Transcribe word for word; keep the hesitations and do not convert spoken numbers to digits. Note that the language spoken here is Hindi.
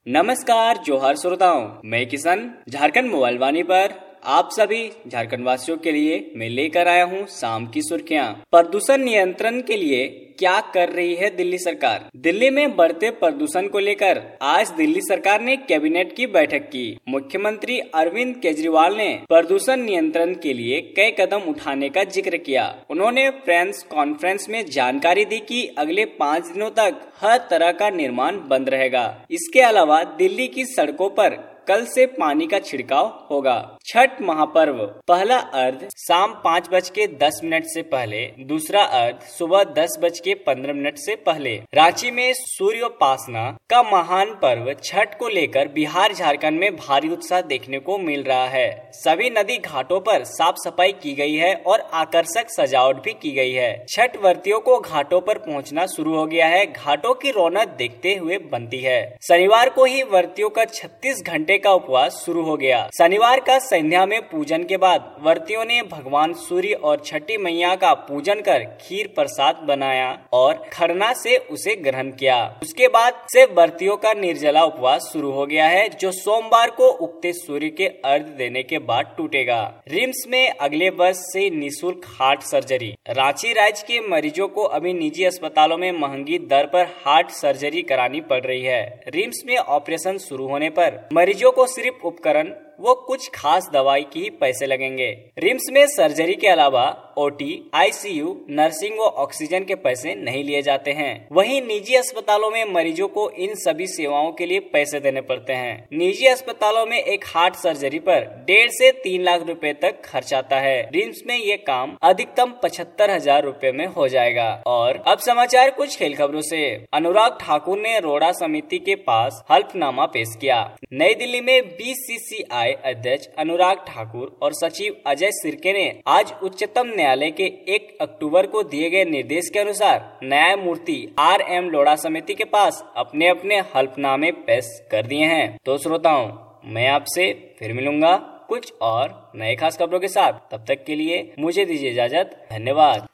नमस्कार जोहार श्रोताओं, मैं किशन झारखंड मोबाइल वाणी पर आप सभी झारखंड वासियों के लिए मैं लेकर आया हूं शाम की सुर्खियां। प्रदूषण नियंत्रण के लिए क्या कर रही है दिल्ली सरकार? दिल्ली में बढ़ते प्रदूषण को लेकर आज दिल्ली सरकार ने कैबिनेट की बैठक की। मुख्यमंत्री अरविंद केजरीवाल ने प्रदूषण नियंत्रण के लिए कई कदम उठाने का जिक्र किया। उन्होंने प्रेस कॉन्फ्रेंस में जानकारी दी कि अगले पाँच दिनों तक हर तरह का निर्माण बंद रहेगा। इसके अलावा दिल्ली की सड़कों पर कल से पानी का छिड़काव होगा। छठ महापर्व पहला अर्घ शाम पाँच बज के दस मिनट से पहले, दूसरा अर्घ सुबह दस बज के पंद्रह मिनट से पहले। रांची में सूर्योपासना का महान पर्व छठ को लेकर बिहार झारखंड में भारी उत्साह देखने को मिल रहा है। सभी नदी घाटों पर साफ सफाई की गई है और आकर्षक सजावट भी की गई है। छठ व्रतियों को घाटों पर पहुंचना शुरू हो गया है। घाटों की रौनक देखते हुए बनती है। शनिवार को ही व्रतियों का छत्तीस घंटे का उपवास शुरू हो गया। शनिवार का संध्या में पूजन के बाद व्रतियों ने भगवान सूर्य और छठी मैया का पूजन कर खीर प्रसाद बनाया और खरना से उसे ग्रहण किया। उसके बाद से व्रतियों का निर्जला उपवास शुरू हो गया है, जो सोमवार को उगते सूर्य के अर्घ देने के बाद टूटेगा। रिम्स में अगले वर्ष से निःशुल्क हार्ट सर्जरी। रांची राज्य के मरीजों को अभी निजी अस्पतालों में महंगी दर पर हार्ट सर्जरी करानी पड़ रही है। रिम्स में ऑपरेशन शुरू होने पर मरीजों को सिर्फ उपकरण वो कुछ खास दवाई की ही पैसे लगेंगे। रिम्स में सर्जरी के अलावा ओटी, आईसीयू, नर्सिंग व ऑक्सीजन के पैसे नहीं लिए जाते हैं। वहीं निजी अस्पतालों में मरीजों को इन सभी सेवाओं के लिए पैसे देने पड़ते हैं। निजी अस्पतालों में एक हार्ट सर्जरी पर डेढ़ से तीन लाख रुपए तक खर्च आता है। रिम्स में ये काम अधिकतम पचहत्तर हजार रूपए में हो जाएगा। और अब समाचार कुछ खेल खबरों से। अनुराग ठाकुर ने रोड़ा समिति के पास हल्फनामा पेश किया। नई दिल्ली में बीसीसीआई अध्यक्ष अनुराग ठाकुर और सचिव अजय सिरके ने आज उच्चतम न्यायालय के एक अक्टूबर को दिए गए निर्देश के अनुसार न्यायमूर्ति आर एम लोढ़ा समिति के पास अपने अपने हल्फनामे पेश कर दिए हैं। तो श्रोताओं, मैं आपसे फिर मिलूंगा कुछ और नए खास खबरों के साथ। तब तक के लिए मुझे दीजिए इजाजत। धन्यवाद।